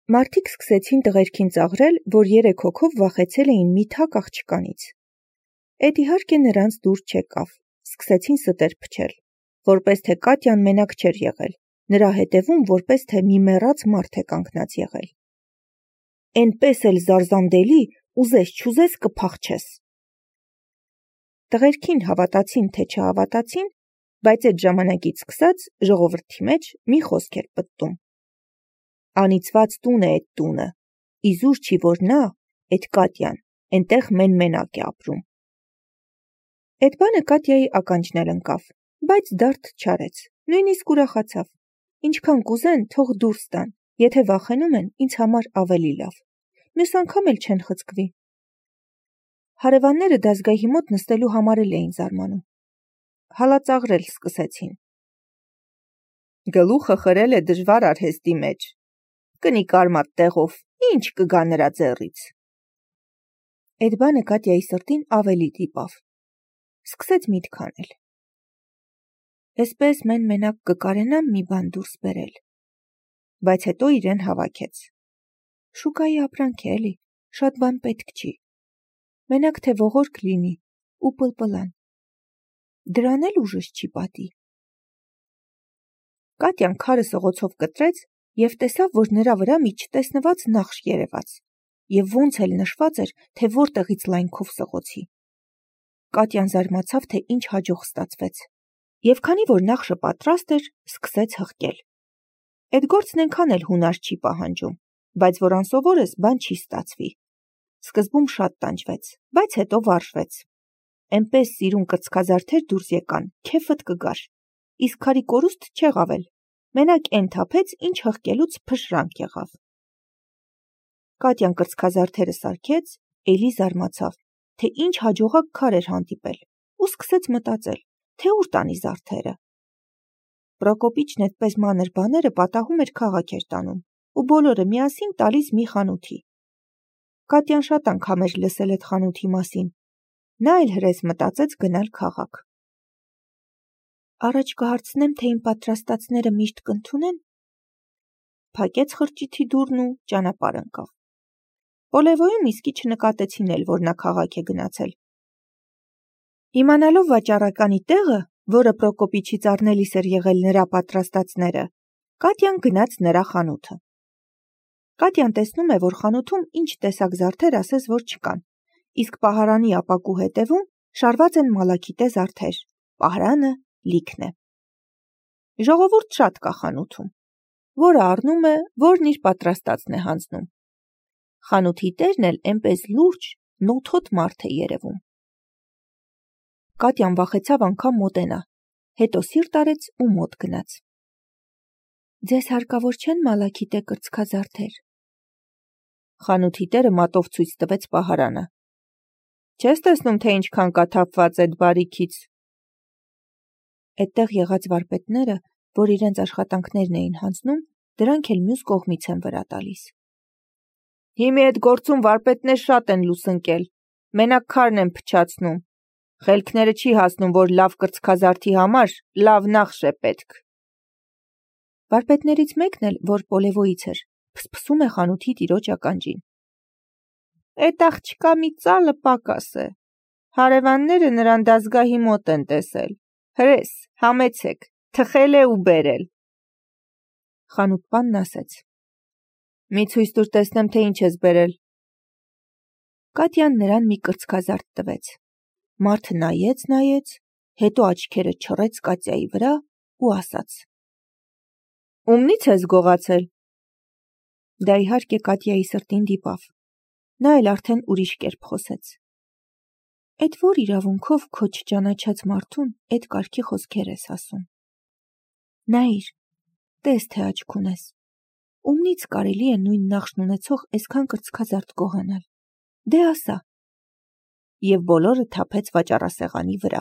Մարդիկ սկսեցին տղերքին ծաղրել, որ 3 հոգով վախեցել էին մի թակ աղջկանից։ Էդ իհարկե նրանց դուր չեկավ, սկսեցին ստեր փչել, որպես թե Կատյան մենակ չէր եղել, նրա հետևում որպես թե մի մեռած մարդ է կանգնած եղել։ Էնպես էլ զարզանդելի, ուզես չուզես կփախչես։ Տղերքին հավատացին թե չհավատացին, բայց այդ ժամանակից սկսած ժողովրդի մեջ մի խոսք էր պտտում. անիծված տուն է այդ տունը, իզուր չի որ նա, այդ Կատյան, այնտեղ մենակ է ապրում։ Այդ բանը Կատյայի ականջն էլ ընկավ, բայց դարդ չարեց, նույնիսկ ուրախացավ, ինչքան կուզեն թող դուրս տան, եթե վախենում են ինձ համար ավելի լավ, մյուս անգամ էլ չեն խցկվի։ Հարևանները դազգահի մոտ նստելու համար էլ էին զարմանում, հալածաղրել սկսեցին։ Գլուխը խրել է դժվար արհեստի մեջ, կնի կարմատ տեղով, ինչ կգա նրա ձեռից։ Այդ բանը Կատյայի սրտին ավելի դիպավ, սկսեց միտք անել։ Էսպես մենակ կկարենամ մի բան դուրս բերել, բայց հետո իրեն հավաքեց։ Շուկայի ապրանք է էլի, շատ բան պետք չի, մենակ թե ողորկ լինի ու պլպլան, դրան էլ ուժս չի պատի։ Կատյան քարը սղոցով կտրեց և տեսավ, որ նրա վրա մի չտեսնված նախշ երևաց, և ոնց էլ նշված էր, թե որտեղից լայնքով սղոցի։ Կատյան զարմացավ, թե ինչ հաջող ստացվեց, և քանի որ նախշը պատրաստ էր, սկսեց հղկել։ Այդ գործն այնքան էլ հունար չի պահանջում, բայց որ անսովոր ես, բան չի ստացվի։ Սկզբում շատ տանջվեց, բայց հետո վարժվեց։ Էնպես սիրուն կրծքազարդեր դուրս եկան, քեֆդ կգար, իսկ քարի կորուստ չեղավ էլ, մենակ էն թափեց, ինչ հղկելուց փշրանք եղավ։ Կատյան կրծքազարդերը սարքեց, էլի զարմացավ, թե ինչ հաջողակ քար էր հանդիպել, ու սկսեց մտածել, թե ուր տանի զարդերը։ Պրոկոպիչն այդպես մանր բաները պատահում էր քաղաք էր տանում, ու բոլորը միասին տալիս մի խանութի։ Կատյան շատ անգամ էր լսել այդ խանութի մասին, նա էլ հրես մտածեց գնալ քաղաք։ Առաջ կհարցնեմ, թե իմ պատրաստածները միշտ կընդունեն։ Փակեց խրճիթի դուռն ու ճանապարհ ընկավ։ Պոլևոյում իսկի չնկատեցին էլ, որ նա քաղաք է գնացել։ Իմանալով վաճառականի տեղը, որը Պրոկոպիչից առնելիս էր եղել նրա պատրաստածները, Կատյան գնաց նրա խանութը։ Կատյան տեսնում է, որ խանութում ինչ տեսակ զարդեր ասես որ չկան, իսկ պահարանի ապակու հետևում շարված են մալաքիտե զարդեր, պահարանը լիքն է։ Ժողովուրդ շատ կա խանութում, որը առնում է, որն իր պատրաստածն է հանձնում։ Խանութի տերն էլ էնպես լուրջ, նոթոտ մարդ է երևում։ Կատյան վախեցավ անգամ մոտենա, հետո սիրտ արեց ու մոտ գնաց։ Ձեզ հարկավոր չեն մալաքիտե կրծքազարդեր։ Խանութի տերը մատով ցույց տվեց պահարանը։ Չես տեսնում, թե ինչքան կա թափված այդ բարիքից։ Այդտեղ եղած վարպետները, որ իրենց աշխատանքներն էին հանձնում, դրանք էլ մյուս կողմից են վրա տալիս։ Հիմի այդ գործում վարպետներ շատ են լուսնկել, մենակ քարն են փչացնում։ Խելքները չի հասնում, որ լավ կրծքազարդի համար լավ նախշ է պետք։ Վարպետներից մեկն էլ, որ Պոլևոյից էր, փսփսում է խանութի տիրոջ ականջին։ Այդ աղջկա մի ծալը պակաս է։ Հարևանները նրան դազգահի մոտ են տեսել։ Հրես, համեցեք, թխել է ու բերել։ Խանութպանն ասեց. Մի ցույց տուր տեսնեմ, թե ինչ ես բերել։ Կատյան նրան մի կրծքազարդ տվեց։ Մարդը նայեց, հետո աչքերը չռեց Կատյայի վրա ու ասաց. Ումնից ես գողացել։ Դա իհարկե Կատյայի սրտին դիպավ։ Նա էլ արդեն ուրիշ կերպ խոսեց։ Այդ որ իրավունքով քո չճանաչած մարդուն այդ կարգի խոսքեր ես ասում։ Նայիր, տես թե աչք ունես։ Ումնից կարելի է նույն նախշն ունեցող այսքան կրծքազարդ գողանալ։ Դե ասա։ Եվ բոլորը թափեց վաճառասեղանի վրա։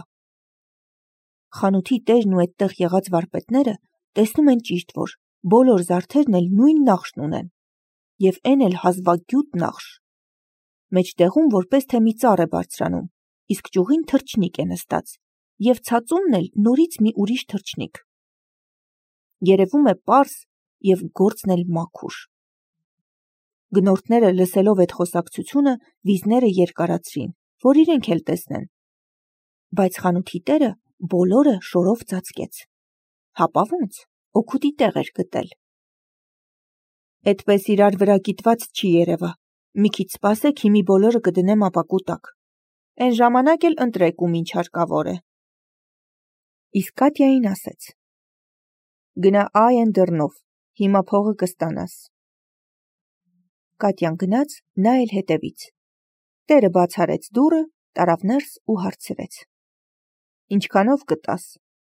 Խանութի տերն ու այդտեղ եղած վարպետները տեսնում են ճիշտ, որ բոլոր զարդերն էլ նույն նախշն ունեն, և էն էլ հազվագյուտ նախշ։ Մեջտեղում որպես թե մի ծառ է բարձրանում, իսկ ճյուղին թռչնիկ է նստած, և ցածումն էլ նորից մի ուրիշ թռչնիկ։ Երևում է պարզ և գործն էլ մաքուր։ Գնորդները լսելով այդ խոսակցությունը վիզները երկարացրին, որ իրենք էլ տեսնեն։ Բայց խանութի տերը բոլորը շորով ծածկեց։ Հապա ոնց, օգուտի տեղ էր գտել։ Էդպես իրար վրա կիտված չի երևա, մի քիչ սպասեք, հիմի բոլորը կդնեմ ապակու տակ։ Էն ժամանակ էլ ընտրեք ում ինչ հարկավոր է։ Իսկ Կատյային ասեց. Գնա այն դռնով, հիմա փողը կստանաս։ Կատյան գնաց, նա էլ հետևից։ Տերը բաց արեց դուռը, տարավ ներս ու հարցրեց. Ինչքանով կտաս։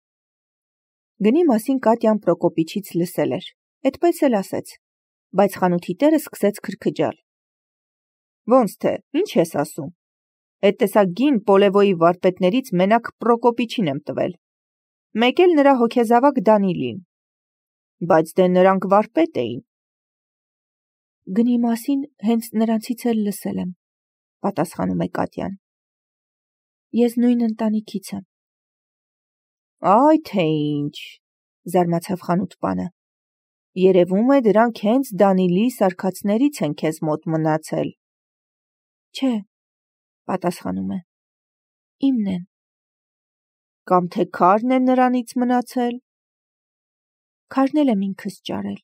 Գնի մասին Կատյան Պրոկոպիչից լսել էր, այդպես էլ ասեց, բայց խանութի տերը սկսեց քրքջալ։ Ոնց թե, ինչ ես ասում։ Այդ տեսակ գին Պոլևոյի վարպետներից մենակ Պրոկոպիչին եմ տվել։ Մեկ էլ նրա հոգեզավակ Դանիլին։ Բայց դե նրանք վարպետ էին։ Գնի մասին հենց նրանցից էլ լսել եմ, պատասխանում է Կատյան։ Ես նույն ընտանիքից եմ։ Այ թե ինչ, զարմացավ խանութպանը։ Երևում է դրանք հենց Դանիլի սարքածներից են քեզ մոտ մնացել։ Չէ, պատասխանում է։ Իմն են։ Կամ թե քարն է նրանից մնացել։ Քարն էլ եմ ինքս ճարել։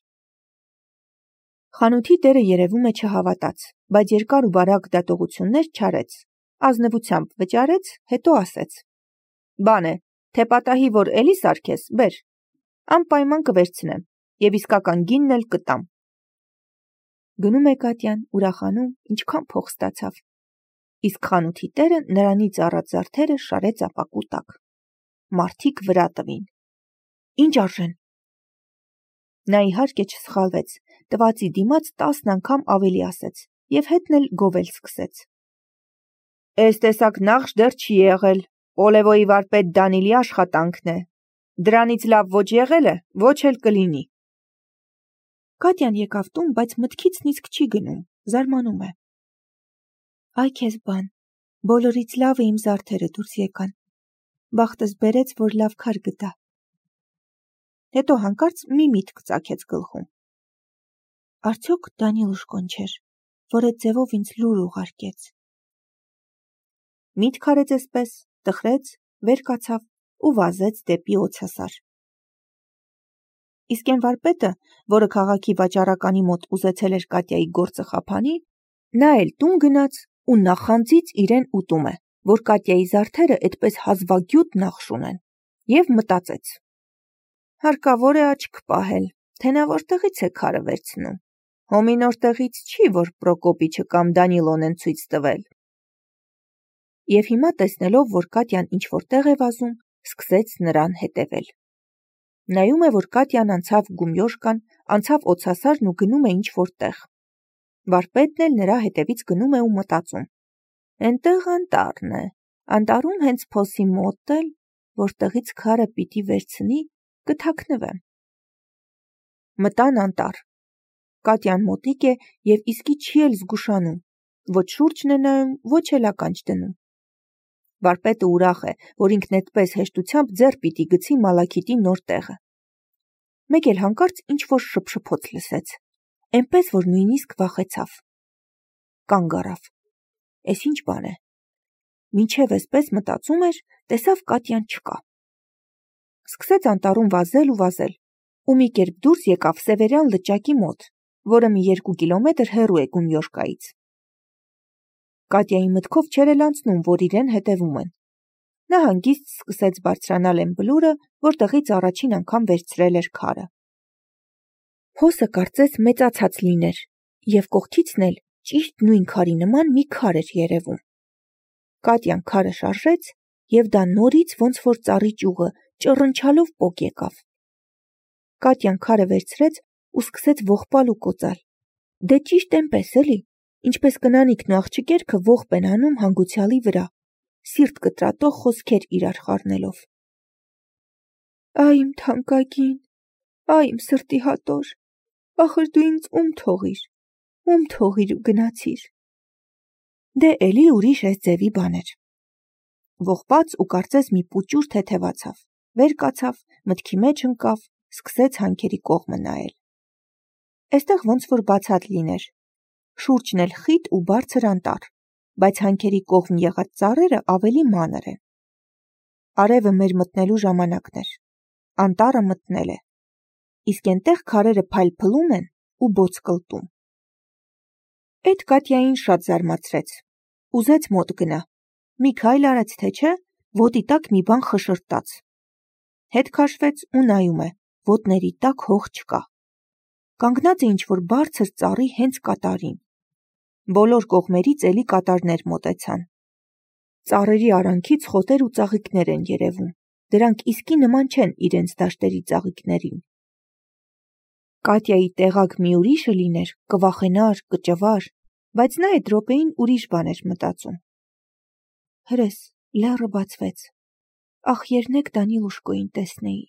Խանութի տերը երևում է չհավատաց, բայց երկար ու բարակ դատողություններ չարեց, ազնվությամբ վճարեց, հետո ասեց. Բան է, թե պատահի որ էլի սարքես, բեր, անպայման կվերցնեմ, եւ իսկական գինն էլ կտամ։ Գնում է Կատյան, ուրախանում, ինչքան փող ստացավ։ Իսկ խանութի տերը նրանից առած զարդերը շարեց ապակու տակ։ Մարդիկ վրա տվին։ Ինչ արժեն։ Նա իհարկե չսխալվեց, տվածի դիմաց 10 անգամ ավելի ասեց եւ հետն էլ գովել սկսեց։ Այս տեսակ նախշ դեռ չի եղել, Պոլևոյի վարպետ Դանիլի աշխատանքն է։ Դրանից լավ ոչ եղել է, ոչ էլ կլինի։ Կատյան եկավ տուն, բայց մտքիցն իսկ չի գնում, զարմանում է։ Այ քեզ բան, բոլորից լավը իմ զարդերը դուրս եկան։ Բախտս բերեց, որ լավ քար գտա։ Հետո հանկարծ մի միտք ծագեց գլխում։ Արդյոք Դանիլ ուշքոն չէր, որ այդ ձևով ինձ լուր ուղարկեց։ Միտք արեց էսպես, տխրեց, վեր կացավ ու վազեց դեպի օձասար։ Իսկ այն վարպետը, որը քաղաքի վաճառականի մոտ ուզեցել էր Կատյայի գործը խափանի, նա էլ տուն գնաց ու նախանձից իրեն ուտում է, որ Կատյայի զարդերը այդպես հազվագյուտ նախշ ունեն, եւ մտածեց. հարկավոր է աչք պահել, թե նա որտեղից է քարը վերցնում։ Հոմին որտեղից չի, որ Պրոկոպիչը կամ Դանիլոն են ցույց տվել։ Եվ հիմա տեսնելով, որ Կատյան ինչ-որ տեղ է վազում, սկսեց նրան հետևել։ Նայում է, որ Կատյան անցավ Գումյոշկան, անցավ օձասարն ու գնում է ինչ-որ տեղ։ Վարպետն էլ նրա հետևից գնում է ու մտածում. Էնտեղ անտառն է, անտառում հենց փոսի մոտ էլ, որտեղից քարը պիտի վերցնի, կթաքնվեմ։ Մտան անտառ։ Կատյան մոտիկ է եւ իսկի չի էլ զգուշանում, ոչ շուրջն է նայում, ոչ էլ ականջ դնում։ Վարպետը ուրախ է, որ ինքն այդպես հեշտությամբ ձեռ պիտի գցի Մալաքիթի նոր տեղը։ Մեկ էլ հանկարծ ինչ-որ շփշփոց լսեց, այնպես որ նույնիսկ վախեցավ։ Կանգ առավ։ Էս ինչ բան է։ Մինչև էսպես մտածում էր, տեսավ Կատյան չկա։ Սկսեց անտառում վազել ու վազել, ու մի կերպ դուրս եկավ Սևերյան լճակի մոտ, որը մի 2 կիլոմետր հեռու է Գումյոշկայից։ Կատյայի մտքով չէր էլ անցնում, որ իրեն հետևում են։ Նա հանգիստ սկսեց բարձրանալ այն բլուրը, որտեղից առաջին անգամ վերցրել էր քարը։ Փոսը կարծես մեծացած լիներ, եւ կողքիցն էլ ճիշտ նույն քարի նման մի քար էր երևում։ Կատյան քարը շարժեց, եւ դա նորից ոնց որ ծառի ճյուղը ճռնչալով պոկ եկավ։ Կատյան քարը վերցրեց ու սկսեց ողբալ ու կոծալ։ Դե ճիշտ այնպես էլի, ինչպես կնանիքն ու աղջիկերքը ողբ են անում հանգուցյալի վրա, սիրտ կտրատող խոսքեր իրար խառնելով։ Այ իմ թանկագին, այ իմ սրտի հատոր, ախր դու ինձ ում թողիր ու գնացիր։ Դե էլի ուրիշ այս ձևի բաներ։ Ողբած ու կարծես մի պուճուր թեթևացավ, վեր կացավ, մտքի մեջ ընկավ, սկսեց հանքերի կողմը նայել։ Այստեղ ոնց որ բացատ լիներ։ շուրջն էլ խիտ ու բարձր անտառ, բայց հանքերի կողմ եղած ծառերը ավելի մանր են։ Արևը մեր մտնելու ժամանակն էր, անտառը մտնել է, իսկ ենտեղ քարերը փայլփլում են ու բոց կլտում։ Էդ Կատյային շատ զարմացրեց, ուզեց մոտ գնա, մի քայլ արեց թե չէ, ոտի տակ մի բան խշրտաց, հետ քաշվեց ու նայում է, ոտների տակ հող չկա, կանգնած է ինչ-որ բարձր ծառի հենց կատարին, բոլոր կողմերից էլի կատարներ մոտեցան, ծառերի արանքից խոտեր ու ծաղիկներ են երևում, դրանք իսկի նման չեն իրենց դաշտերի ծաղիկներին։ Կատյայի տեղակ մի ուրիշը լիներ, կվախենար, կճվար, բայց նա այդ րոպեին ուրիշ բան էր մտածում։ Հրես, լեռը բացվեց, ախ երնեք Դանիլուշկոին տեսնեի։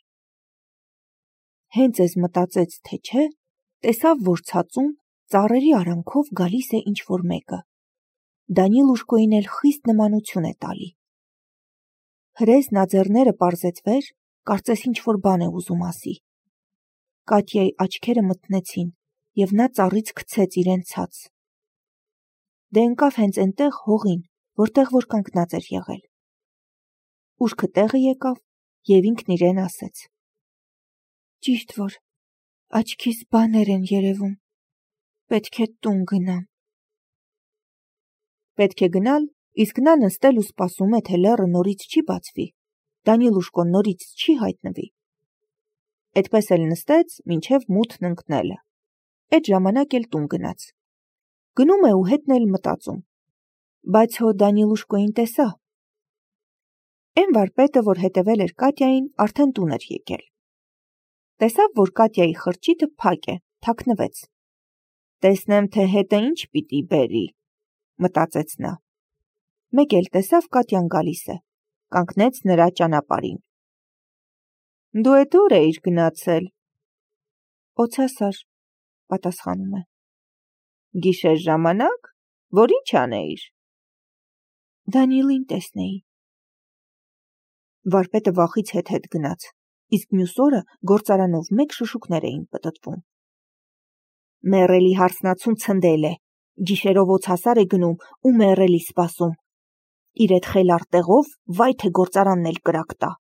Հենց էս մտածեց, թե չէ, տեսավ, որ ցածում ծառերի արանքով գալիս է ինչ-որ մեկը։ Դանիլուշկոին էլ խիստ նմանություն է տալի։ Հրես նա ձեռները պարզեց վեր, կարծես ինչ-որ բան է ուզում ասի։ Կատյայի աչքերը մթնեցին, և նա ծառից գցեց իրեն ցած։ Դե ընկավ հենց էնտեղ հողին, որտեղ որ կանգնած էր եղել։ Ուշքը տեղը եկավ, և ինքն իրեն ասեց. Ճիշտ որ, աչքիս բաներ են երևում, պետք է տուն գնամ։ Պետք է գնալ, իսկ նա նստել ու սպասում է, թե լեռը նորից չի բացվի, Դանիլուշկոն նորից չի հայտնվի։ Էդպես էլ նստեց, մինչև մութն ընկնելը։ Էդ ժամանակ էլ տուն գնաց։ Գնում է ու հետն էլ մտածում. բայց հո Դանիլուշկոին տեսա։ Էն վարպետը, որ հետևել էր Կատյային, արդեն տուն էր եկել։ Տեսավ, որ Կատյայի խրճիթը փակ է, թաքնվեց։ Տեսնեմ, թե հետը ինչ պիտի բերի, մտածեց նա։ Մեկ էլ տեսավ Կատյան գալիս է, կանգնեց նրա ճանապարհին։ Դու էդ ուր էիր գնացել։ Օձասար, պատասխանում է։ Գիշեր ժամանակ, որ ինչ անեիր։ Դանիելին տեսնեի։ Վարպետը վախից հետ գնաց, իսկ մյուս օրը գործարանով մեկ շշուկներ էին պտտվում։ Մեռելի հարսնացուն ցնդել է, գիշերով օձասար է գնում ու մեռելի սպասում։ Իր էդ խելառ տեղով վայ թե գործարանն էլ կրակ տա։